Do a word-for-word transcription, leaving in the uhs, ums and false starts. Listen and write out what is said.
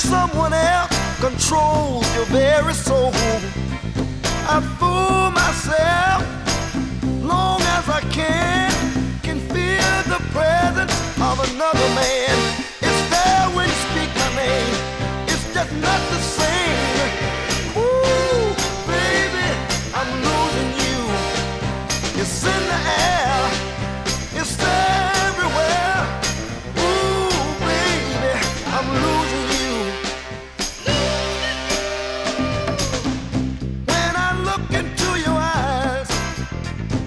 someone else controls your very soul. I fool myself long as I can, can feel the presence of another man. It's there when you speak my name, it's just not the same. Ooh, baby, I'm losing you. You say